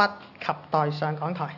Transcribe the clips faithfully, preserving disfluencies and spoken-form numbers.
不及待上講台。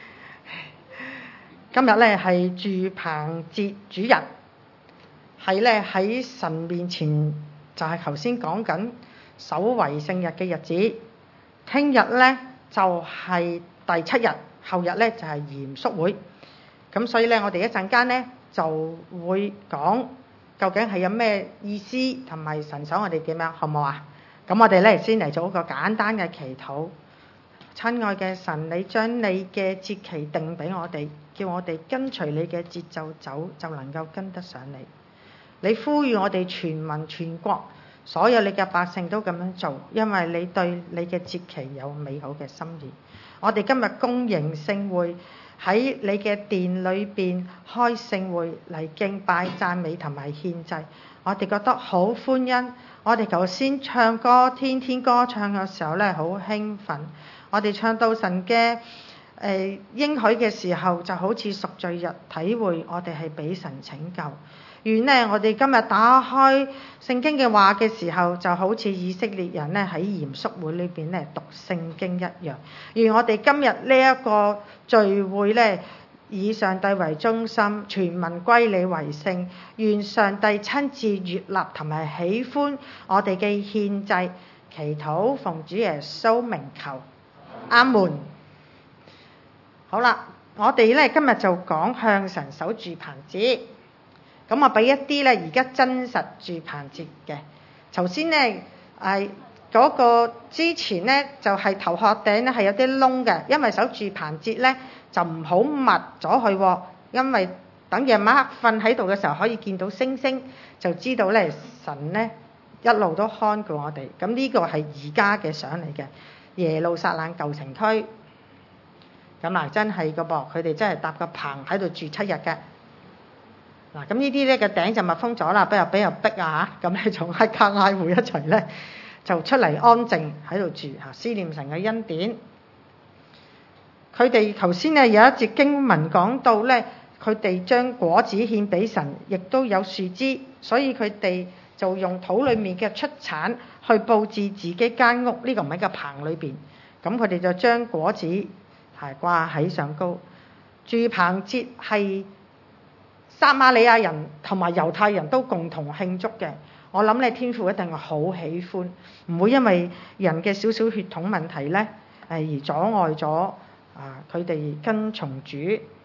今日咧係住棚節主日，係咧喺神面前就係頭先講緊守為聖日嘅日子。聽日咧就係、是、第七日，後日咧就係、是、嚴肅會。咁所以咧，我哋一陣間咧就會講究竟係有咩意思，同埋神想我哋點樣，好唔好啊？咁我哋咧先嚟做一個簡單嘅祈禱。親愛嘅神，你將你嘅節期定俾我哋，叫我哋跟隨你嘅節奏走，就能夠跟得上你。你呼籲我哋全民全國所有你嘅百姓都咁樣做，因為你對你嘅節期有美好嘅心意。我哋今日公營聖會喺你嘅殿裏邊開聖會嚟敬拜讚美同埋獻祭，我哋覺得好歡欣。我哋頭先唱歌天天歌唱嘅時候咧，好興奮。我哋唱到神嘅誒、呃、應許嘅時候，就好似贖罪日體會我哋係俾神拯救。願呢，我哋今日打開聖經嘅話嘅時候，就好似以色列人呢喺嚴肅會裏邊呢讀聖經一樣。願我哋今日呢一個聚會呢，以上帝為中心，全民歸你為聖。願上帝親自悅納同埋喜歡我哋嘅獻祭祈禱，奉主耶穌名求，阿門。好啦，我哋咧今日就講向神守住棚節。咁我俾一啲咧而家真實住棚節嘅。頭先咧係嗰個之前咧就係、是、頭殼頂咧係有啲窿嘅，因為守住棚節咧就唔好密咗佢，因為等夜晚黑瞓喺度嘅時候可以見到星星，就知道咧神咧一路都看顧我哋。咁呢個係而家嘅相嚟嘅。耶路撒冷舊城區，咁嗱真係個噃，佢哋真係搭個棚喺度住七日嘅。嗱，咁呢啲咧個頂就密封咗啦，不如俾人逼啊嚇，咁咧仲挨家挨戶一齊咧就出嚟安靜喺度住嚇，思念神嘅恩典。佢哋頭先咧有一節經文講到咧，佢哋將果子獻俾神，亦都有樹枝，所以佢哋就用土裏面嘅出產去佈置自己間屋，呢、這個唔喺個棚裏邊。咁佢哋就將果子係掛喺上高。住棚節係撒瑪利亞人同埋猶太人都共同慶祝嘅。我諗咧天父一定係好喜歡，唔會因為人嘅少少血統問題咧誒而阻礙咗啊佢哋跟從主。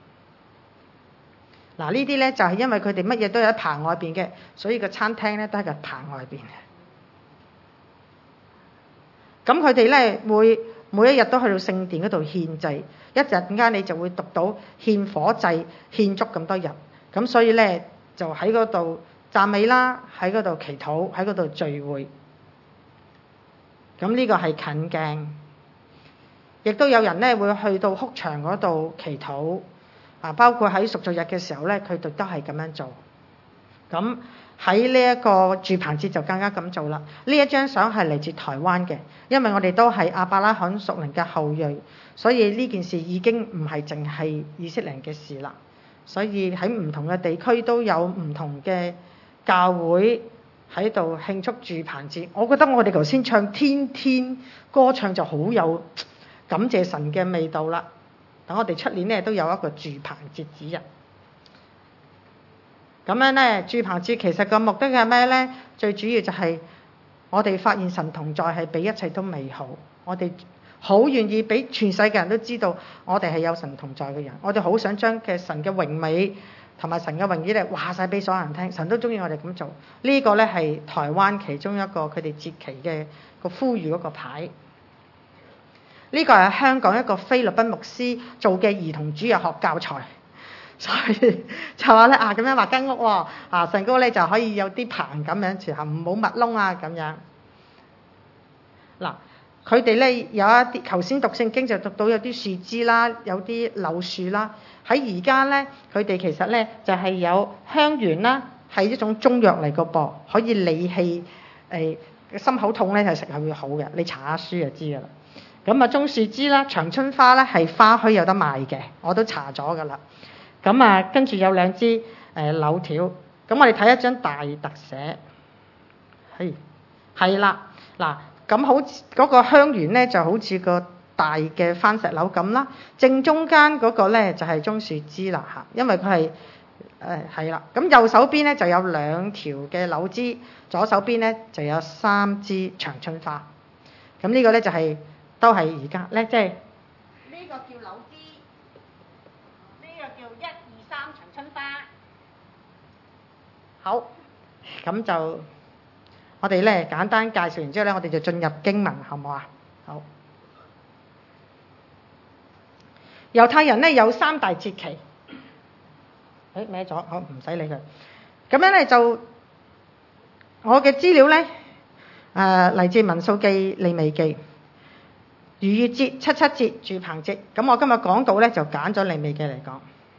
嗱，呢啲咧就係因為佢哋乜嘢都有喺棚外邊嘅，所以個餐廳咧都喺個棚外邊嘅。咁佢哋咧會每一日都去到聖殿嗰度獻祭，一陣間你就會讀到獻火祭獻足咁多日。咁所以咧就喺嗰度讚美啦，喺嗰度祈禱，喺嗰度聚會。咁呢個係近鏡，亦都有人咧會去到哭牆嗰度祈禱。啊，包括喺贖罪日嘅時候咧，佢哋都係咁樣做。咁喺呢一個住棚節就更加咁做啦。呢一張相係嚟自台灣嘅，因為我哋都係亞伯拉罕屬靈嘅後裔，所以呢件事已經唔係淨係以色列人嘅事啦。所以喺唔同嘅地區都有唔同嘅教會喺度慶祝住棚節。我覺得我哋頭先唱天天歌唱就好有感謝神嘅味道啦。等我哋出年咧都有一個住棚節指日。咁樣咧，住棚節其實個目的係咩咧？最主要就係我哋發現神同在係比一切都美好。我哋好願意俾全世界人都知道，我哋係有神同在嘅人。我哋好想將嘅神嘅榮美同埋神嘅榮耀咧話晒俾所有人聽。神都中意我哋咁做。呢個咧係台灣其中一個佢哋節期嘅個呼籲嗰個牌。呢個係香港一個菲律賓牧師做嘅兒童主日學教材，所以就話咧啊咁樣畫間屋喎，啊上高咧就可以有啲棚咁樣，前後唔好密窿啊咁樣。嗱，佢哋咧有一啲頭先讀聖經就讀到有啲樹枝啦，有啲柳樹啦。喺而家咧，佢哋其實咧就係有香櫞啦，係一種中藥嚟個噃，可以理氣誒心口痛咧係食係會好嘅。你查下書就知噶啦。咁啊，棕樹枝啦，長春花咧係花墟有得賣嘅，我都查咗噶啦。咁啊，跟住有兩支誒、呃、柳條。咁我哋睇一張大特寫，係係啦。嗱，咁好嗰、那個香櫞咧就好似個大嘅番石榴咁啦。正中間嗰個咧就係棕樹枝啦嚇，因為佢係誒係啦。咁右手邊咧就有兩條嘅柳枝，左手邊咧就有三支長春花。咁呢個咧就係、是、都係而家咧，即係呢個叫柳枝，呢、這個叫一二三長春花。好，咁就我哋咧簡單介紹完之後咧，我哋就進入經文，好唔好啊？好。猶太人咧有三大節期，誒歪咗，好唔使理佢。咁樣咧就我嘅資料咧，誒、呃、嚟自民數記、利未記、逾越節、七七節、住棚節。咁我今日講到咧就揀咗利未記嚟講。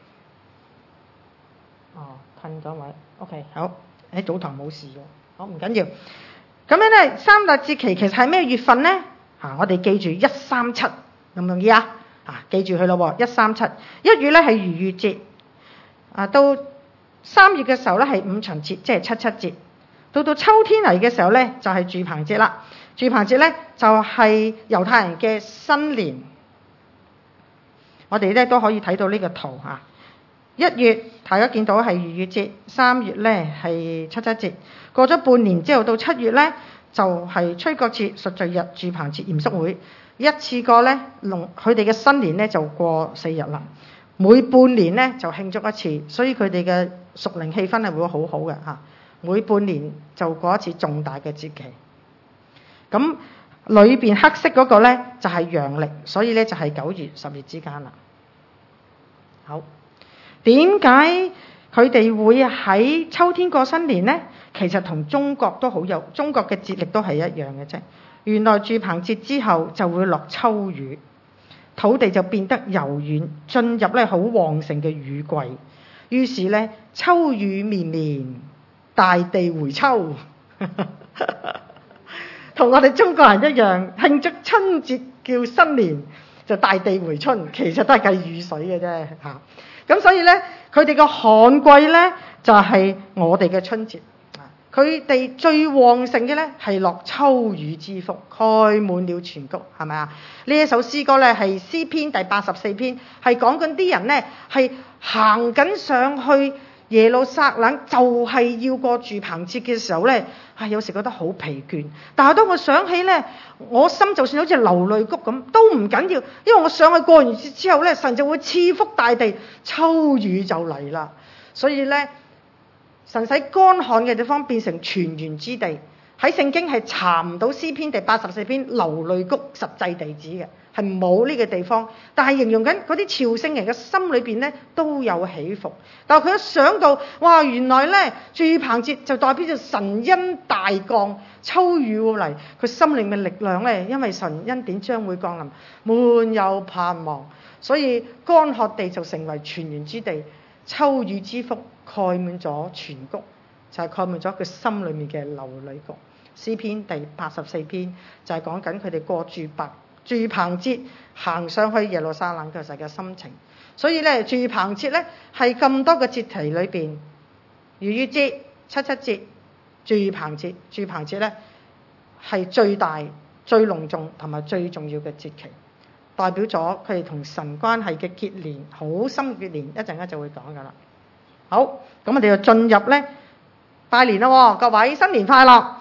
哦，褪咗位 ，OK， 好。喺早堂冇事嘅，好唔緊要。咁樣咧三大節期其實係咩月份咧？啊，我哋記住一三七，容唔容易啊？啊，記住佢咯，一三七。一月咧係逾越節，啊到三月嘅時候咧係五旬節，即係七七節。到到秋天嚟嘅時候咧就係住棚節啦。住棚節咧就係猶太人嘅新年。我哋咧都可以睇到呢個圖嚇。一月大家見到係逾越節，三月咧係七七節。過咗半年之後到七月咧就係吹角節、贖罪日、住棚節、嚴肅會。一次過咧，農佢哋嘅新年咧就過四日啦。每半年咧就慶祝一次，所以佢哋嘅屬靈氣氛係會好好嘅嚇。每半年就過一次重大嘅節期。咁裏邊黑色嗰個咧就係陽曆，所以咧就係九月、十月之間啦。好，點解佢哋會喺秋天過新年咧？其實同中國都好有，中國嘅節曆都係一樣嘅啫。原來住棚節之後就會落秋雨，土地就變得柔軟，進入咧好旺盛嘅雨季。於是咧秋雨綿綿，大地回秋，同我哋中國人一樣慶祝春節叫新年，就大地回春，其實都係計雨水嘅啫嚇。咁所以咧，佢哋嘅旱季咧就係我哋嘅春節。佢哋最旺盛嘅咧係落秋雨之福，蓋滿了全谷，係咪啊？呢一首詩歌咧係詩篇第八十四篇，係講緊啲人咧係行緊上去耶路撒冷，就係要過住棚節嘅時候咧，係有時覺得好疲倦。但係當我想起咧，我心就算好似流淚谷咁，都唔緊要，因為我上去過完節之後咧，神就會賜福大地，秋雨就嚟啦。所以咧，神使乾旱嘅地方變成泉源之地，喺聖經係查唔到詩篇第八十四篇流淚谷實際地址嘅，係冇呢個地方。但係形容緊嗰啲朝聖人嘅心裏邊咧都有起伏。但係佢一想到，哇，原來咧住棚節就代表住神恩大降，秋雨會嚟，佢心靈嘅力量咧，因為神恩典將會降臨，滿有盼望，所以乾涸地就成為泉源之地，秋雨之福蓋滿咗全谷，就係、是、蓋滿咗佢心裏面嘅流淚谷。詩篇第八十四篇就係講緊佢哋過住白住棚節行上去耶路撒冷嘅時候嘅心情。所以咧住棚節咧係咁多個節期裏邊，逾越節、七七節、住棚節，住棚節咧係最大、最隆重同埋最重要嘅節期，代表咗佢哋同神關係嘅結連，好深嘅結連，一陣間就會講噶啦。好，咁我哋就進入咧拜年啦，各位新年快樂！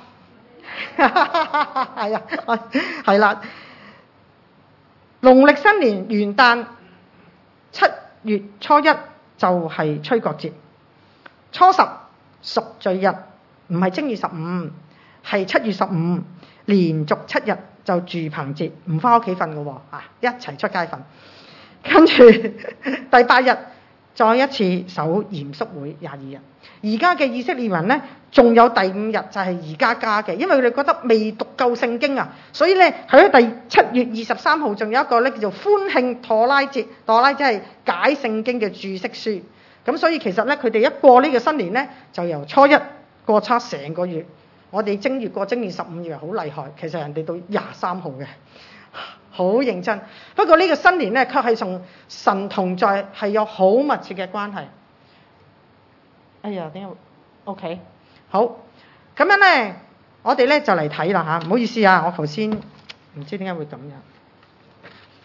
係啊，係啦，農曆新年元旦七月初一就係吹角節，初十贖罪日，唔係正月十五，係七月十五，連續七日就住棚節，唔翻屋企瞓嘅喎，啊，一齊出街瞓。跟住第八日再一次守嚴肅會廿二日。而家嘅以色列人呢，仲有第五日就係而家加嘅，因為佢哋覺得未讀夠聖經啊，所以呢，喺第七月二十三號仲有一個呢叫做歡慶妥拉節，妥拉即係解聖經嘅注釋書。咁所以其實呢，佢哋一過呢個新年呢，就由初一過差成個月。我哋正月過正月十五月好厲害，其實人哋到廿三號嘅，好認真。不過呢個新年呢，卻係同神同在，係有好密切嘅關係。哎呀，點解 ？OK， 好，咁樣咧，我哋咧就嚟睇啦嚇，唔好意思啊，我頭先唔知點解會咁樣。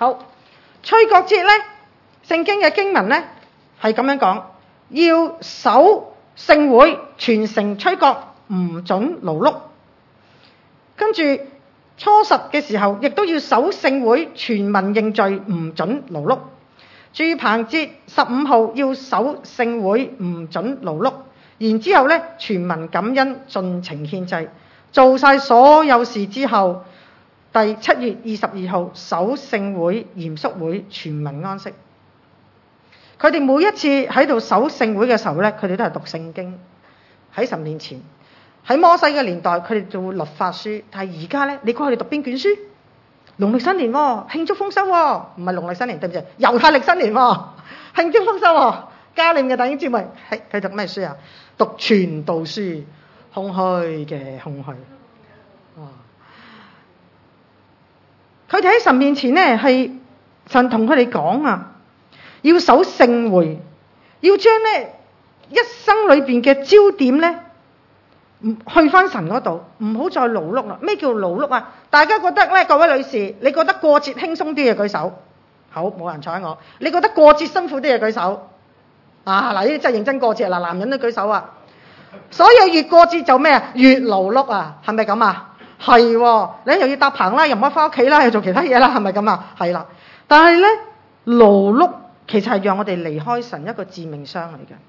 好，吹角節呢，聖經嘅經文呢係咁樣講，要守聖會，全城吹角，唔准勞碌。跟住初十嘅時候，亦都要守聖會，全民認罪，唔准勞碌。住棚節十五號要守聖會，唔准勞碌。然之後呢，全民感恩，盡情獻祭。做晒所有事之後，第七月二十二號守聖會、嚴肅會，全民安息。佢哋每一次喺度守聖會嘅時候呢，佢哋都係讀聖經，喺神面前。喺摩西嘅年代，佢哋做律法書，但係而家呢，你估佢哋讀邊卷書？農曆新年喎、哦，慶祝豐收喎、哦，唔係農曆新年，對唔住，猶太曆新年喎、哦，慶祝豐收喎、哦。加念嘅弟兄姊妹，係佢讀咩書啊？讀傳道書，空虛嘅空虛。哇！佢哋喺神面前呢，係神同佢哋講啊，要守聖會，要將呢一生裏邊嘅焦點呢，去翻神嗰度，唔好再勞碌啦。咩叫勞碌啊？大家覺得咧，各位女士，你覺得過節輕鬆啲嘅舉手。好，冇人睬我。你覺得過節辛苦啲嘅舉手。啊嗱，呢啲真係認真過節嗱，男人都舉手啊。所有越過節就咩啊？越勞碌啊，係咪咁啊？係喎，你又要搭棚啦，又唔可以翻屋企啦，又做其他嘢啦，係咪咁啊？係啦。但係咧，勞碌其實係讓我哋離開神一個致命傷嚟嘅。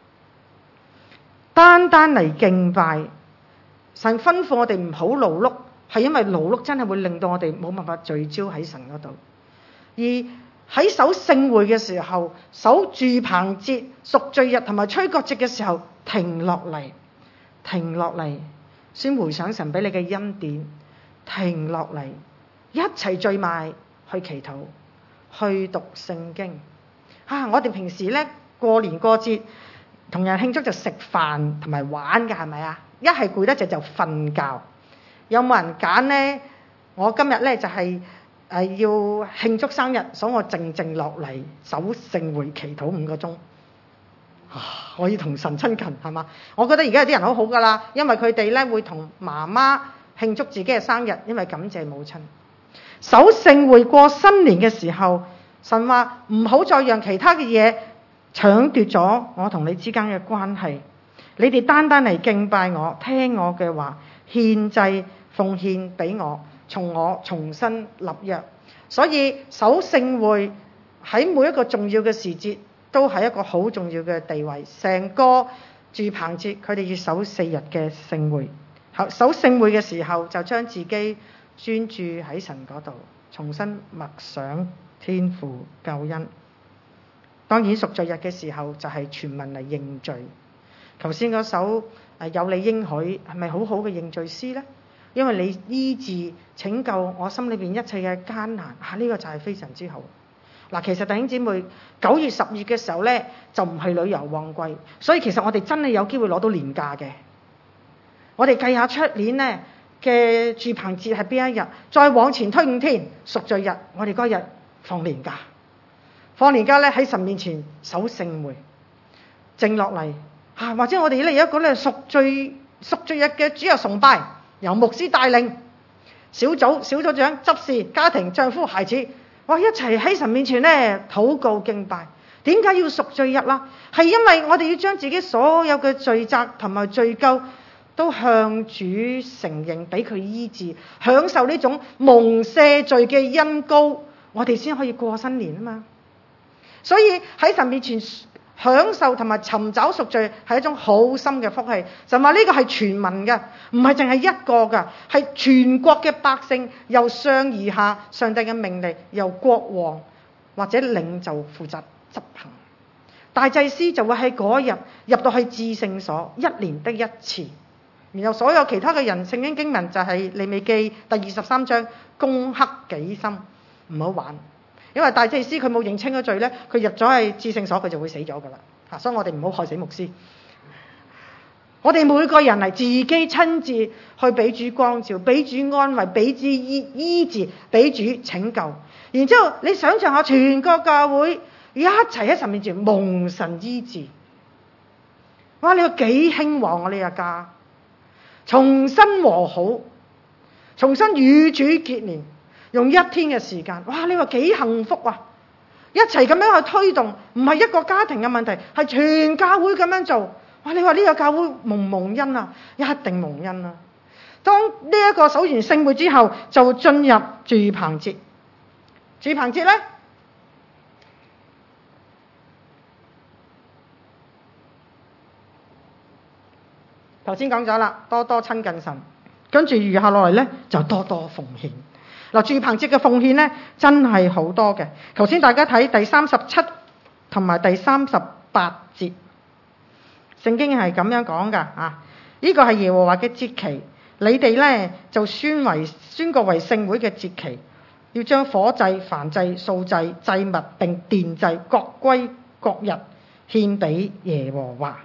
單單嚟敬拜，神吩咐我哋唔好勞碌，係因為勞碌真係會令到我哋冇辦法聚焦喺神嗰度。而喺守聖會嘅時候，守住棚節、贖罪日同埋吹角節嘅時候，停落嚟，停落嚟，先回想神俾你嘅恩典，停落嚟，一齊聚埋去祈禱，去讀聖經。啊！我哋平時咧過年過節同人慶祝就食飯同埋玩嘅，係咪啊？一係攰得滯就瞓覺。有冇人揀呢？我今日咧就係、是、誒、呃、要慶祝生日，所以我靜靜落嚟守聖會祈禱五個鐘。啊！我要同神親近，係嘛？我覺得而家有啲人好好噶啦，因為佢哋咧會同媽媽慶祝自己嘅生日，因為感謝母親。守聖會過新年嘅時候，神話唔好再讓其他嘅嘢搶奪咗我同你之間嘅關係。你哋單單嚟敬拜我，聽我嘅話，獻祭奉獻俾我，從我重新立約。所以守聖會喺每一個重要嘅時節都係一個好重要嘅地位。成個住棚節佢哋要守四日嘅聖會，守聖會嘅時候就將自己專注喺神嗰度，重新默想天父救恩。當然贖罪日嘅時候就係全民嚟認罪。頭先嗰首誒有你應許係咪好好嘅認罪詩呢？因為你醫治拯救我心裏邊一切嘅艱難啊！呢、這個就係非常之好。嗱，其實弟兄姊妹，九月十月嘅時候呢，就唔係旅遊旺季，所以其實我哋真係有機會攞到年假嘅。我哋計下出年呢嘅住棚節係邊一日，再往前推五天贖罪日，我哋嗰日放年假。放年假咧喺神面前守聖會，靜落嚟啊！或者我哋咧有一個咧贖罪贖罪日嘅主日崇拜，由牧師帶領小組小組長執事家庭丈夫孩子，哇一齊喺神面前咧禱告敬拜。點解要贖罪日啦？係因為我哋要將自己所有嘅罪責同埋罪疚都向主承認，俾佢醫治，享受呢種蒙赦罪嘅恩膏，我哋先可以過新年啊嘛。所以喺神面前享受同埋尋找贖罪係一種好深嘅福氣。神話呢個係全民嘅，唔係淨係一個㗎，係全國嘅百姓，由上而下，上帝嘅命令由國王或者領袖負責執行。大祭司就會喺嗰日入到去至聖所，一年得一次。然後所有其他嘅人，聖經經文就係利未記第二十三章，攻克己心，唔好玩。因為大祭司佢冇認清咗罪咧，佢入咗去至聖所佢就會死咗噶啦。啊，所以我哋唔好害死牧師。我哋每個人嚟自己親自去俾主光照，俾主安慰，俾主醫醫治，俾主拯救。然之後你想象下，全個教會一齊喺神面前蒙神醫治。哇！你有幾興旺啊？呢一家重新和好，重新與主結連。 用一天嘅時間，哇！你話幾幸福啊！一齊咁樣去推動，唔係一個家庭嘅問題，係全教會咁樣做。哇！你話呢個教會蒙唔蒙恩啊？一定蒙恩啊！當呢一個守完聖會之後，就進入住棚節。住棚節呢，頭先講咗啦，多多親近神，跟住餘下落嚟呢，就多多奉獻。嗱，住棚節嘅奉獻呢，真係好多嘅。頭先大家睇第三十七同埋第三十八節，聖經係咁樣講噶啊！呢個係耶和華嘅節期，你哋呢就宣為宣告為聖會嘅節期，要將火祭、燔祭、素祭、祭物並奠祭各歸各日，獻俾耶和華。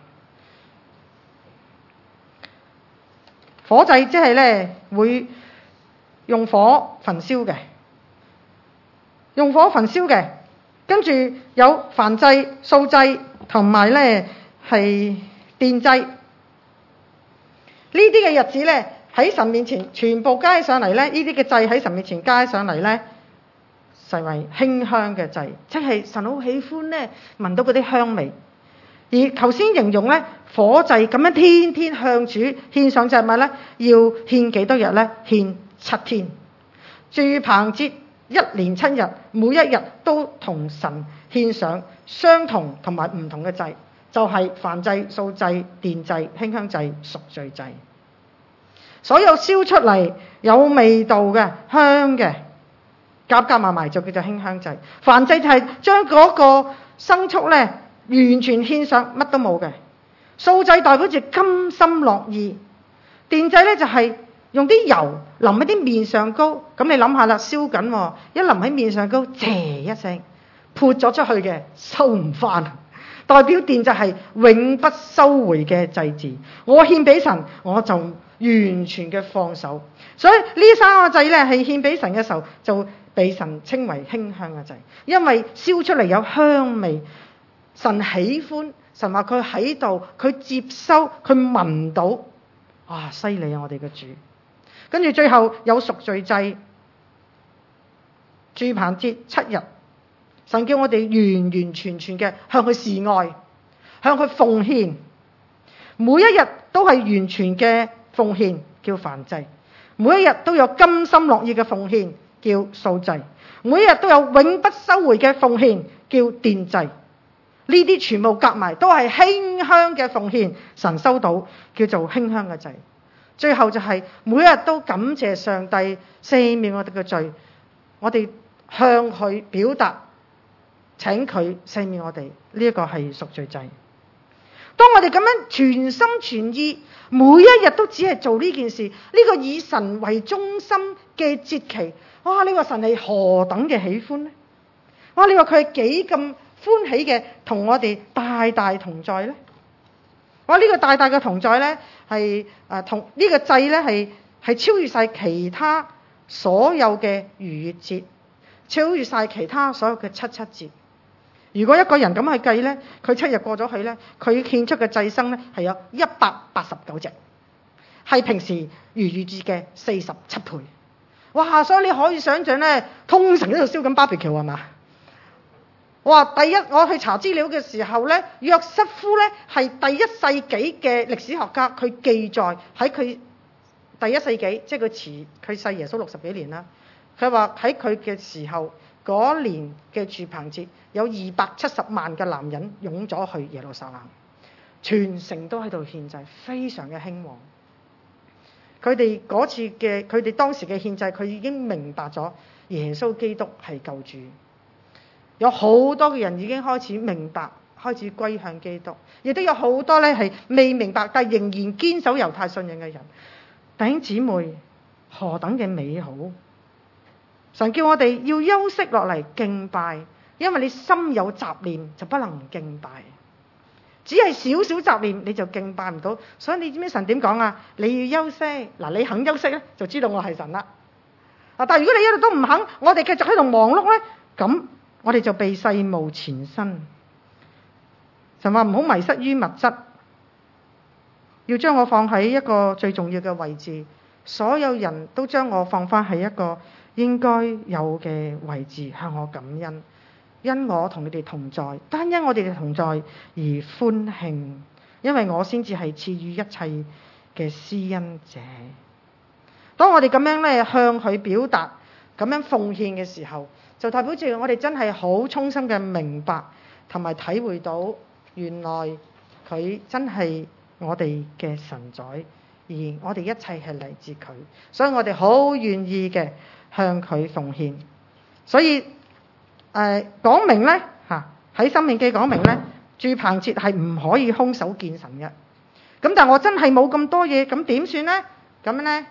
火祭即係呢會用火焚燒嘅，用火焚燒嘅，跟住有燔祭、素祭同埋呢係奠祭。呢啲嘅日子呢，喺神面前全部加上嚟呢，呢啲嘅祭喺神面前加上嚟呢，成為馨香嘅祭，即係神好喜歡呢聞到嗰啲香味。而頭先形容呢火祭咁樣天天向主獻上祭物呢，要獻幾多日呢？獻七天。住棚節一連七日，每一日都同神獻上相同同埋唔同嘅祭，就係燔祭、素祭、奠祭、馨香祭、贖罪祭。所有燒出嚟有味道嘅香嘅，夾夾埋埋就叫做馨香祭。燔祭就係將嗰個牲畜呢完全獻上，乜都冇嘅。素祭代表住甘心樂意。奠祭呢就係、是、用啲油淋喺啲面上高，咁你諗下啦，燒緊，一淋喺面上高，謝一聲，潑咗出去嘅，收唔翻。代表奠祭係永不收回嘅祭祀。我獻俾神，我就完全嘅放手。所以呢三個祭呢，係獻俾神嘅時候，就被神稱為馨香嘅祭，因為燒出嚟有香味。神喜歡，神話佢喺度，佢接收，佢聞到，哇！犀利啊！我哋嘅主。跟住最後有贖罪祭。住棚節七日，神叫我哋完完全全嘅向佢示愛，向佢奉獻，每一日都係完全嘅奉獻，叫燔祭；每一日都有甘心樂意嘅奉獻，叫素祭；每一日都有永不收回嘅奉獻，叫奠祭。呢啲全部夾埋都係馨香嘅奉獻，神收到叫做馨香嘅祭。最後就係每一日都感謝上帝赦免我哋嘅罪，我哋向佢表達請佢赦免我哋，呢一個係贖罪祭。當我哋咁樣全心全意每一日都只係做呢件事，呢、這個以神為中心嘅節期，哇！呢個神係何等嘅喜歡呢？哇！你話佢係幾咁歡喜嘅同我哋大大同在呢？哇！呢、這個大大嘅同在呢，係誒同呢、這個祭呢，係係超越晒其他所有嘅逾越節，超越晒其他所有嘅七七節。如果一個人咁去計呢，佢七日過咗去呢，佢獻出嘅祭牲呢，係有一百八十九隻，係平時逾越節嘅四十七倍。哇！所以你可以想象呢，通城都喺度燒緊 barbecue 係嘛？哇！第一，我去查資料嘅時候呢，約瑟夫呢係第一世紀嘅歷史學家，佢記載喺佢第一世紀，即係佢遲佢細耶穌六十幾年啦。佢話喺佢嘅時候嗰年嘅住棚節，有二百七十萬嘅男人湧咗去耶路撒冷，全城都喺度獻祭，非常嘅興旺。佢哋嗰次嘅佢哋當時嘅獻祭，佢已經明白咗耶穌基督係救主。有好多嘅人已經開始明白，開始歸向基督，亦都有好多咧係未明白但仍然堅守猶太信仰嘅人。弟兄姊妹，何等嘅美好！神叫我哋要休息落嚟敬拜，因為你心有雜念就不能敬拜，只係少少雜念你就敬拜唔到。所以你知唔知神點講啊？你要休息，嗱，你肯休息咧，就知道我係神啦。啊，但係如果你一路都唔肯，我哋繼續喺度忙碌咧，咁我哋就被世務纏身。神話唔好迷失於物質，要將我放喺一個最重要嘅位置。所有人都將我放翻喺一個應該有嘅位置向我感恩，因我同你哋同在，單因我哋哋同在而歡慶，因為我先至係賜予一切嘅施恩者。當我哋咁樣咧向佢表達咁樣奉獻嘅時候，就代表住我哋真係好衷心嘅明白同埋體會到，原來佢真係我哋嘅神宰，而我哋一切係嚟自佢，所以我哋好願意嘅向佢奉獻。所以誒講明咧嚇喺申命記講明咧，住棚節係唔可以空手見神嘅。咁但係我真係冇咁多嘢，咁點算咧？咁咧？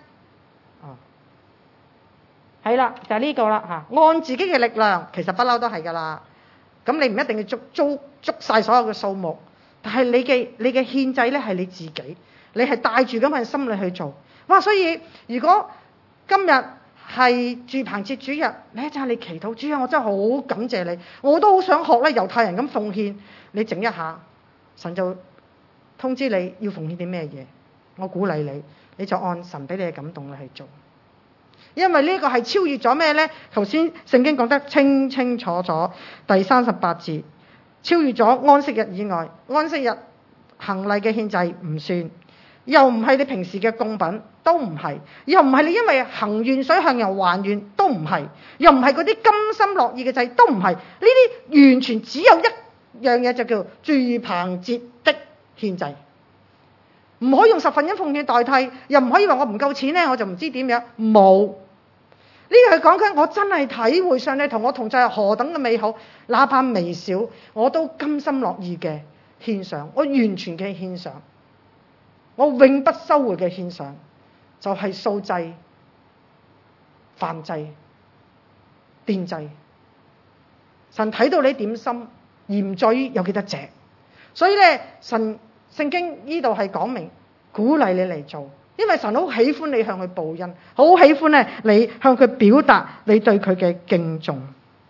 係啦，就係呢個啦嚇。按自己嘅力量，其實不嬲都係噶啦。咁你唔一定要捉捉捉曬所有嘅數目，但係你嘅你嘅獻祭咧係你自己，你係帶住咁嘅心理去做。哇！所以如果今日係住棚節主日，你一陣你祈禱，主啊，我真係好感謝你，我都好想學咧猶太人咁奉獻。你整一下，神就通知你要奉獻啲咩嘢。我鼓勵你，你就按神俾你嘅感動去做。因為呢個係超越咗咩呢？頭先聖經講得清清楚楚，第三十八節，超越咗安息日以外，安息日行禮嘅獻祭唔算，又唔係你平時嘅供品，都唔係，又唔係你因為行願水向人還願，都唔係，又唔係嗰啲甘心樂意嘅祭，都唔係，呢啲完全只有一樣嘢，就叫住棚節的獻祭。唔可以用十分一奉獻代替，又唔可以話我唔夠錢呢，我就唔知點樣。冇，呢個係講緊我真係體會上帝同我同在係何等嘅美好，哪怕微小，我都甘心樂意嘅獻上，我完全嘅獻上，我永不收回嘅獻上，就係素祭、燔祭、奠祭。神睇到你點心，而唔在於有幾多隻，所以咧神。聖經呢度係講明鼓勵你嚟做，因為神好喜歡你向佢報恩，好喜歡咧你向佢表達你對佢嘅敬重。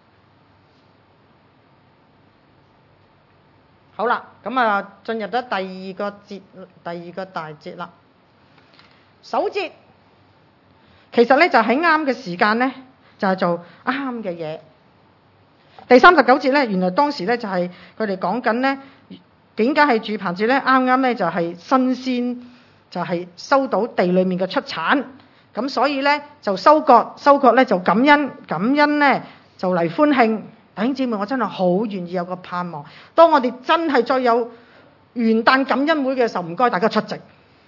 好啦，咁啊進入咗第二個節，第二個大節啦。守節其實咧就喺啱嘅時間咧，就係做啱嘅嘢。第三十九節咧，原來當時咧就係佢哋講緊咧。點解係住棚節咧？啱啱咧就係新鮮，就係、是、收到地裏面嘅出產，咁所以咧就收割，收割咧就感恩，感恩咧就嚟歡慶。弟兄姊妹，我真係好願意有個盼望，當我哋真係再有元旦感恩會嘅時候，唔該大家出席，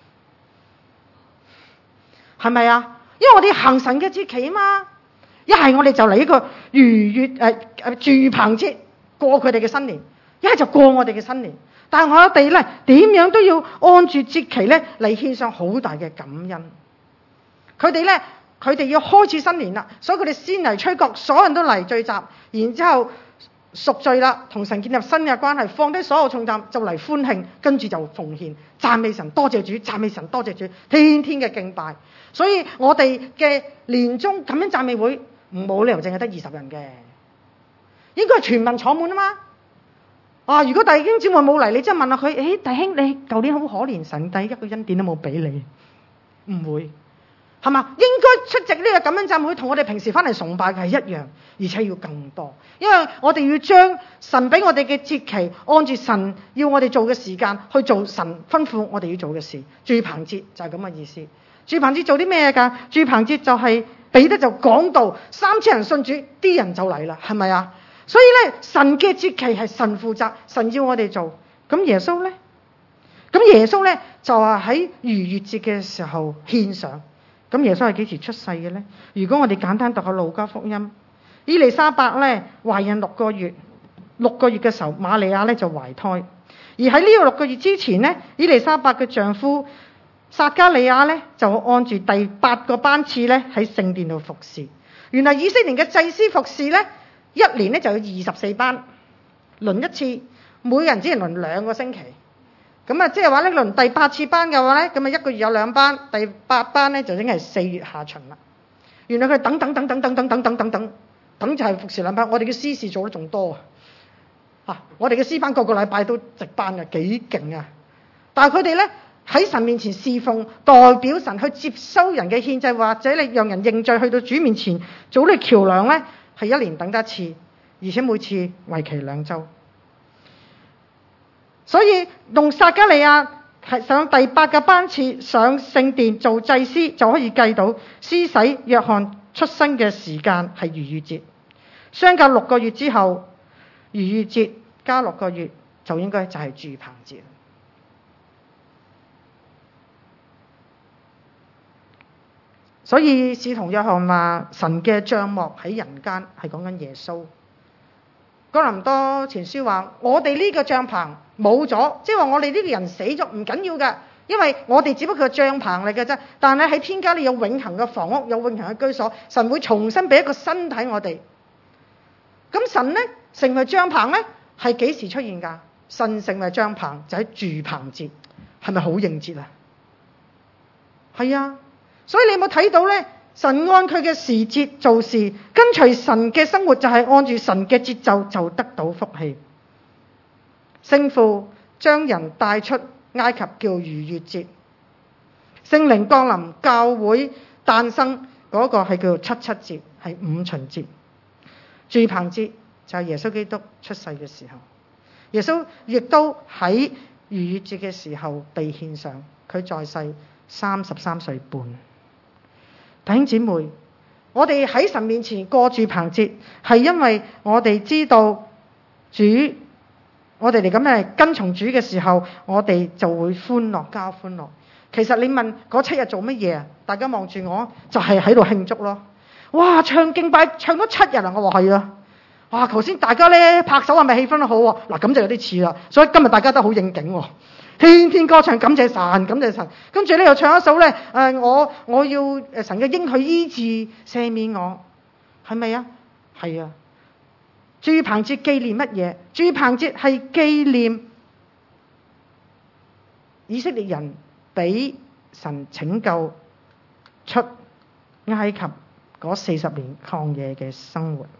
係咪啊？因為我哋行神嘅節期啊嘛，一係我哋就嚟一個逾越誒誒、呃、住棚節過佢哋嘅新年，一係就過我哋嘅新年。但係我哋咧點樣都要按住節期咧嚟獻上好大嘅感恩。佢哋咧，佢哋要開始新年啦，所以佢哋先嚟吹角，所有人都嚟聚集，然之後贖罪啦，同神建立新嘅關係，放低所有重擔就嚟歡慶，跟住就奉獻讚美神，多謝主，讚美神，多謝主，天天嘅敬拜。所以我哋嘅年終咁樣讚美會唔冇理由淨係得二十人嘅，應該係全民坐滿啊嘛。啊！如果弟兄姊妹冇嚟，你真係問下佢，誒，弟兄，你舊年好可憐，神帝一個恩典都冇俾你，唔會係嘛？應該出席呢個感恩讚會，同我哋平時翻嚟崇拜嘅係一樣，而且要更多，因為我哋要將神俾我哋嘅節期，按住神要我哋做嘅時間去做神吩咐我哋要做嘅事。住棚節就係咁嘅意思。住棚節做啲咩㗎？住棚節就係彼得就講道，三千人信主，啲人就嚟啦，係咪啊？所以咧，神嘅節期係神負責，神要我哋做。咁耶穌咧，咁耶穌咧就係喺逾越節嘅時候獻上。咁耶穌係幾時出世嘅咧？如果我哋簡單讀下路加福音，伊麗莎白咧懷孕六個月，六個月嘅時候，瑪利亞咧就懷胎。而喺呢個六個月之前咧，伊麗莎白嘅丈夫撒加利亞咧就按住第八個班次咧喺聖殿度服侍。原來以色列嘅祭司服侍咧，一年咧就有二十四班，輪一次，每人只係輪兩個星期。咁啊，即係話咧輪第八次班嘅話咧，咁啊一個月有兩班，第八班咧就已經係四月下旬啦。原來佢等等等等等等等等等等，等就係服侍兩班。我哋嘅司事做得仲多啊！我哋嘅司班個個禮拜都值班嘅，幾勁啊！但係佢哋咧喺神面前侍奉，代表神去接收人嘅獻祭，或者你讓人認罪去到主面前做呢橋梁呢，係一年等得一次，而且每次為期兩週。所以用撒迦利亞係上第八個班次上聖殿做祭司，就可以計到施洗約翰出生嘅時間係逾越節，相隔六個月之後，逾越節加六個月就應該就係住棚節。所以使徒約翰話神嘅帳幕喺人間，係講緊耶穌。哥林多前書話我哋呢個帳棚冇咗，即係話我哋呢個人死咗唔緊要㗎，因為我哋只不過係帳棚嚟嘅啫。但係喺天家裏有永恆嘅房屋，有永恆嘅居所，神會重新俾一個身體我哋。咁神呢成為帳棚呢係幾時出現㗎？神成為帳棚就喺住棚節，係咪好應節啊？係啊。所以你有冇睇到呢？神按佢嘅時節做事，跟隨神嘅生活就係按住神嘅節奏，就得到福氣。聖父將人帶出埃及叫逾越節，聖靈降臨教會誕生嗰個係叫做七七節，係五旬節。住棚節就係耶穌基督出世嘅時候，耶穌亦都喺逾越節嘅時候被獻上，佢在世三十三歲半。弟兄姊妹，我哋喺神面前過住棚節，係因為我哋知道主，我哋嚟咁樣跟從主嘅時候，我哋就會歡樂交歡樂。其實你問嗰七日做乜嘢啊？大家望住我，就係喺度慶祝咯。哇！唱敬拜唱咗七日啊！我話係啊。哇！頭先大家咧拍手係咪氣氛都好喎？嗱，咁就有啲似啦。所以今日大家都好應景喎。天天歌唱，感謝神，感謝神。跟住咧又唱一首咧，誒、呃、我我要誒神嘅應許醫治赦免我，係咪啊？係啊。住棚節紀念乜嘢？住棚節係紀念以色列人俾神拯救出埃及嗰四十年曠野嘅生活。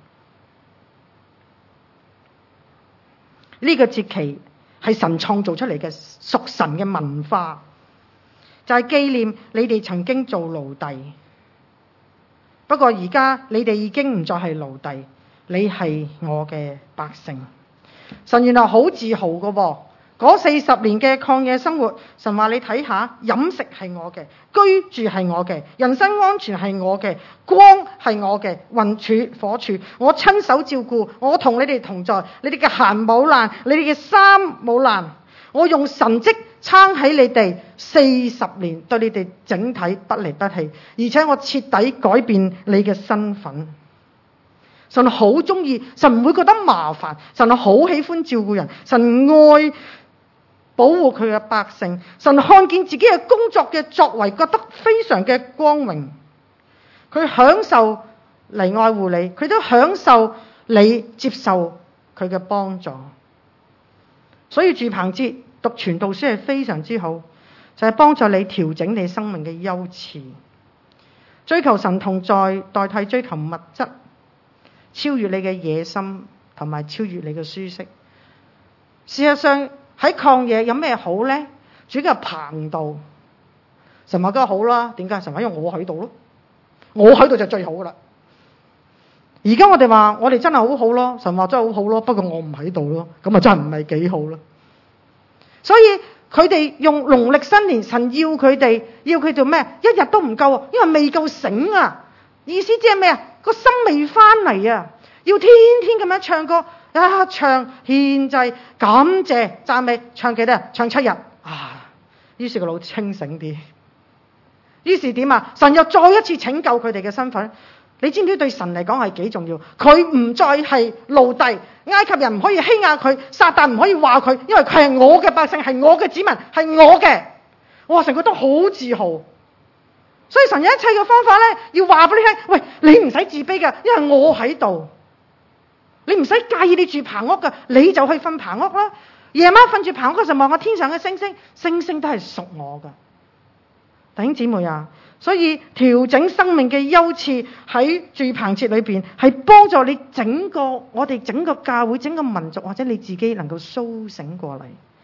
呢、這個節期係神創造出嚟嘅屬神嘅文化，就係、是、紀念你哋曾經做奴隸，不過而家你哋已經唔再係奴隸，你係我嘅百姓。神原來好自豪嘅喎，嗰四十年嘅曠野生活，神話你睇下，飲食係我嘅，居住係我嘅，人身安全係我嘅，光係我嘅，雲柱火柱，我親手照顧，我同你哋同在，你哋嘅鞋冇爛，你哋嘅衫冇爛，我用神蹟撐喺你哋四十年，對你哋整體不離不棄，而且我徹底改變你嘅身份。神好中意，神唔會覺得麻煩，神好喜歡照顧人，神愛保護佢嘅百姓，神看見自己嘅工作嘅作為，覺得非常嘅光榮，佢享受嚟愛護你，佢都享受你接受佢嘅幫助。所以住棚節讀傳道書係非常之好，就係、是、幫助你調整你生命嘅優次，追求神同在，代替追求物質，超越你嘅野心，同埋超越你嘅舒適。事實上喺曠野有咩好呢？主嘅棚度，神話梗係好啦。點解？神話因為我喺度咯，我喺度就最好噶啦。而家我哋話我哋真係好好咯，神話真係好好咯，不過我唔喺度咯，咁啊真係唔係幾好咯。所以佢哋用農曆新年，神要佢哋要佢做咩？一日都唔夠啊，因為未夠醒啊。意思即係咩啊？個心未翻嚟啊，要天天咁樣唱歌。一唱獻祭感謝讚美，唱幾多日？唱七日啊！於是個腦清醒啲。於是點啊？神又再一次拯救佢哋嘅身份。你知唔知對神嚟講係幾重要？佢唔再係奴隸，埃及人唔可以欺壓佢，撒旦唔可以話佢，因為佢係我嘅百姓，係我嘅子民，係我嘅。哇！成個都好自豪。所以神有一切嘅方法咧，要話俾你聽。喂，你唔使自卑㗎，因為我喺度。你唔使介意你住棚屋噶，你就去瞓棚屋啦。夜晚瞓住棚屋嘅時候，望下天上嘅星星，星星都係屬我噶。弟兄姊妹啊，所以調整生命嘅優次喺住棚節裏邊，係幫助你整個我哋整個教會、整個民族或者你自己能夠甦醒過嚟。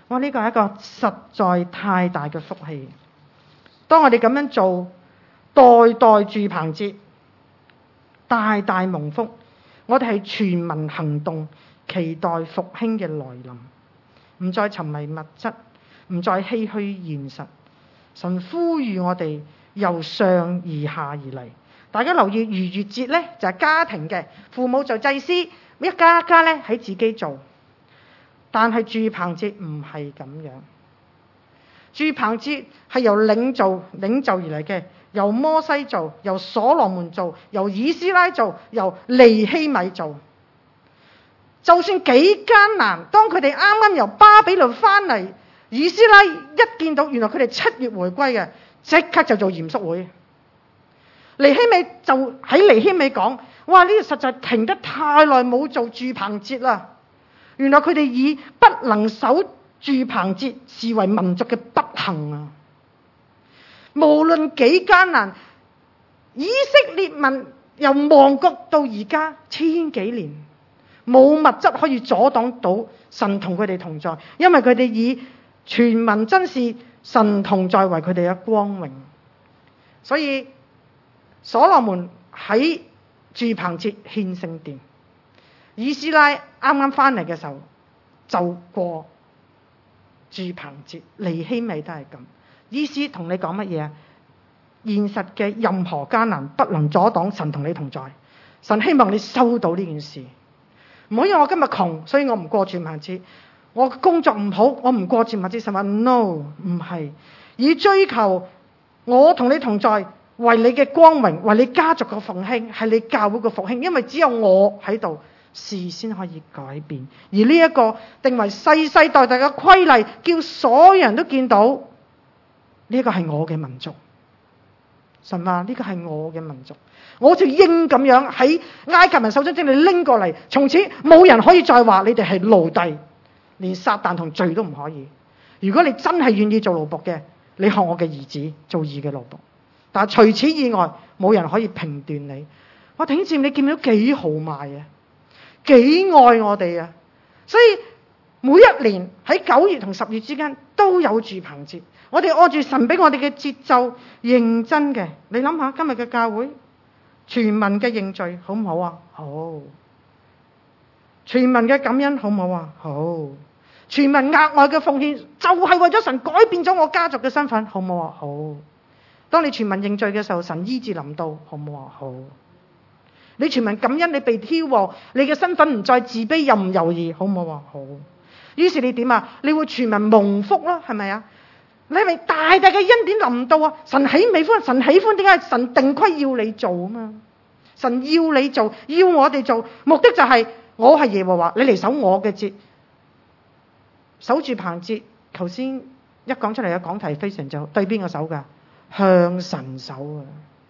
哇！呢個係一個實在太大嘅福氣。當我哋咁樣做，代代住棚節，大大蒙福。我哋係全民行動，期待復興嘅來臨，唔再沉迷物質，唔再唏噓現實。神呼籲我哋由上而下而嚟。大家留意逾越節呢，就係、是、家庭嘅，父母做祭司，一家一家咧喺自己做。但係住棚節唔係咁樣，住棚節係由領袖領袖而嚟嘅，由摩西做，由所羅門做，由以斯拉做，由尼希米做。就算幾艱難，當佢哋啱啱由巴比倫翻嚟，以斯拉一見到原來佢哋七月回歸嘅，即刻就做嚴肅會。尼希米就喺尼希米講：哇！呢、這個實在停得太耐，冇做住棚節啦。原來佢哋以不能守住棚節視為民族嘅不幸啊！無論幾艱難，以色列民由亡國到而家千幾年，冇物質可以阻擋到神同佢哋同在，因為佢哋以全民真視神同在為佢哋嘅光榮。所以所羅門喺住棚節獻聖殿，以斯拉啱啱翻嚟嘅時候就過住棚節，尼希米都係咁。意思同你講乜嘢啊？現實嘅任何艱難不能阻擋神同你同在。神希望你收到呢件事，唔可以我今日窮，所以我唔過住棚節。我工作唔好，我唔過住棚節。神話 no， 唔係，以追求我同你同在，為你嘅光榮，為你家族嘅復興，係你教會嘅復興。因為只有我喺度，事先可以改變。而呢一個定為世世代代嘅規例，叫所有人都見到呢個係我嘅民族。神話呢個係我嘅民族，我就應咁樣喺埃及人手中將你拎過嚟，從此冇人可以再話你哋係奴隸，連撒旦同罪都唔可以。如果你真係願意做奴僕嘅，你學我嘅兒子做義嘅奴僕。但係除此以外，冇人可以評斷你。我頂住你見到幾豪邁啊，幾愛我哋啊！所以每一年喺九月同十月之間都有住棚節。我哋按住神俾我哋嘅節奏，認真嘅。你諗下今日嘅教會，全民嘅認罪好唔好啊？好。全民嘅感恩好唔好啊？好。全民額外嘅奉獻就係為咗神改變咗我家族嘅身份，好唔好啊？好。當你全民認罪嘅時候，神醫治臨到，好唔好啊？好。你全民感恩，你被挑旺，你嘅身份唔再自卑又唔猶豫，好唔好啊？好。於是你點啊？你會全民蒙福咯，係咪啊？你係咪大大嘅恩典臨到啊？神喜美歡，神喜歡，點解？神定規要你做啊嘛。神要你做，要我哋做，目的就係、是、我係耶和華，你嚟守我嘅節，守住棚節。頭先一講出嚟嘅講題非常就對邊個守噶？向神守啊！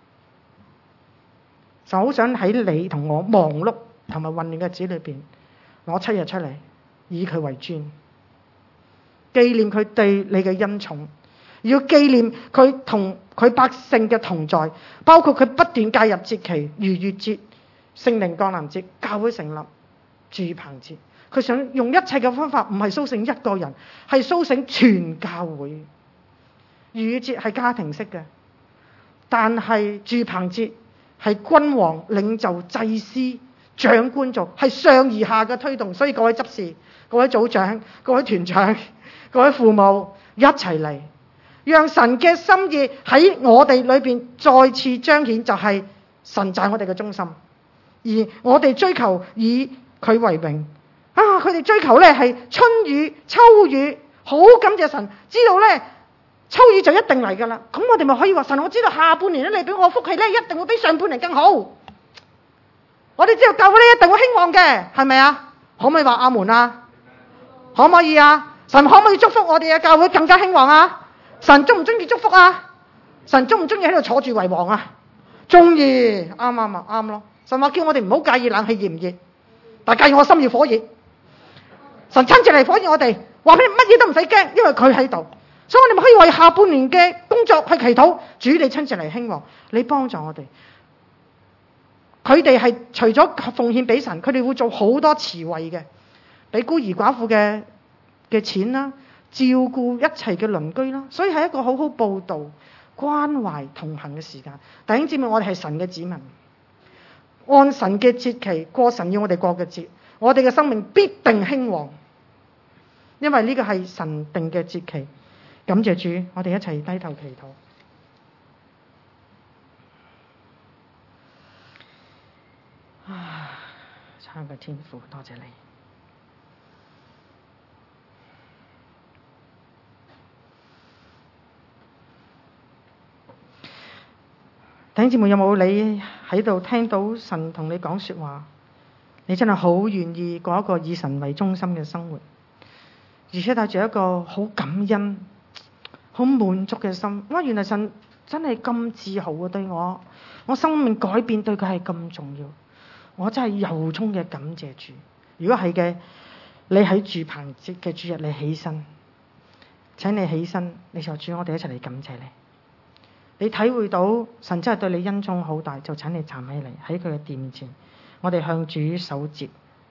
就好想喺你同我忙碌同埋混亂嘅日子裏邊，攞七日出嚟，以佢為尊。紀念佢對你嘅恩寵，要紀念佢同佢百姓嘅同在，包括佢不斷介入節期、逾越節、聖靈降臨節、教會成立、住棚節。佢想用一切嘅方法，唔係甦醒一個人，係甦醒全教會。逾越節係家庭式嘅，但係住棚節係君王、領袖、祭司、長官做，係上而下嘅推動。所以各位執事、各位組長、各位團長、各位父母一齊嚟，讓神嘅心意喺我哋裏邊再次彰顯，就係神就係我哋嘅中心，而我哋追求以佢為榮啊！佢哋追求咧係春雨秋雨，好感謝神，知道咧秋雨就一定嚟噶啦。咁我哋咪可以話神，我知道下半年咧你俾我福氣咧一定會比上半年更好。我哋知道教會咧一定會興旺嘅，係咪啊？可唔可以話阿門啊？可唔可以啊？神可唔可以祝福我哋嘅教會更加興旺啊？神中唔中意祝福啊？神中唔中意喺度坐住為王啊？中意，啱啱啊，啱咯。神話叫我哋唔好介意冷氣熱唔熱，但係介意我心要火熱。神親自嚟火熱我哋，話俾你乜嘢都唔使驚，因為佢喺度。所以我哋咪可以為下半年嘅工作去祈禱，主你親自嚟興旺，你幫助我哋。佢哋係除咗奉獻俾神，佢哋會做好多慈惠嘅，俾孤兒寡婦嘅嘅錢啦， 照顧一齊嘅鄰居啦。所以係一個好好報道、關懷、同行嘅時間。弟兄姊妹，我哋係神嘅子民，按神嘅節期過神要我哋過嘅節，我哋嘅生命必定興旺，因為呢個係神定嘅節期。感謝主，我哋一齊低頭祈禱。啊，親愛嘅天父，多謝你。弟兄姊妹，有冇你喺度聽到神同你講說話？你真係好願意過一個以神為中心嘅生活，而且帶住一個好感恩、好滿足嘅心。哇！原來神真係咁自豪啊，對我，我生命改變對佢係咁重要。我真係由衷嘅感謝主。如果係嘅，你喺住棚節嘅主日你起身，請你起身，你就主，我哋一齊嚟感謝你。你體會到神真係對你恩寵好大，就請你站起嚟喺佢嘅殿前，我哋向主守節。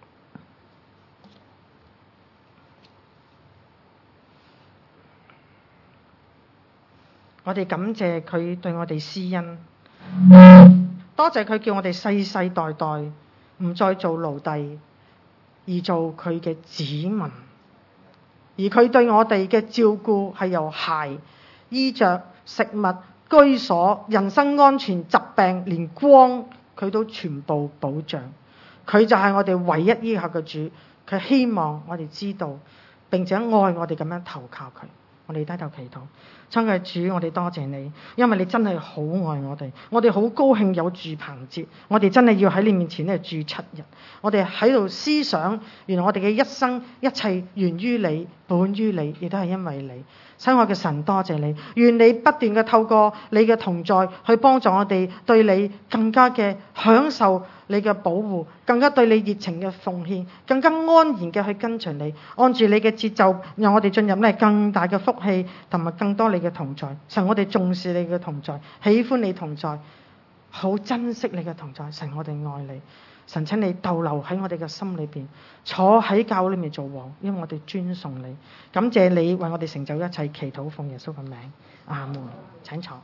我哋感謝佢對我哋施恩，多謝佢叫我哋世世代代唔再做奴隸，而做佢嘅子民。而佢對我哋嘅照顧係由鞋、衣着、食物、居所、人身安全、疾病，連光佢都全部保障。佢就係我哋唯一依靠嘅主。佢希望我哋知道並且愛我哋咁樣投靠佢。我哋低頭祈禱。親愛的主，我哋多謝你，因為你真係好愛我哋。我哋好高興有住棚節，我哋真係要喺你面前咧住七日。我哋喺度思想，原來我哋嘅一生一切源於你，本於你，亦都係因為你。親愛嘅神，多謝你，願你不斷嘅透過你嘅同在去幫助我哋，對你更加嘅享受你嘅保護，更加對你熱情嘅奉獻，更加安然嘅去跟隨你，按住你嘅節奏，讓我哋進入咧更大嘅福氣同埋更多你嘅同在。神，我哋重視你嘅同在，喜歡你同在，好珍惜你嘅同在。神，我哋愛你。神，請你逗留喺我哋嘅心裏邊，坐喺教會裏面做王，因為我哋尊崇你。感謝你為我哋成就一切，祈禱奉耶穌嘅名，阿門。請坐。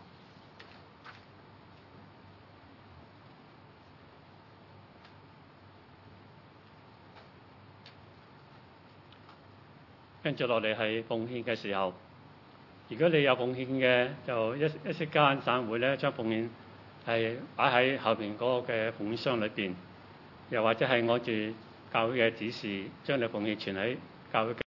跟住落嚟係奉獻嘅時候，如果你有奉獻嘅，就一一息間散會咧，將奉獻係擺喺後邊嗰個嘅奉獻箱裏邊，又或者係按住教會嘅指示，將你奉獻存喺教會嘅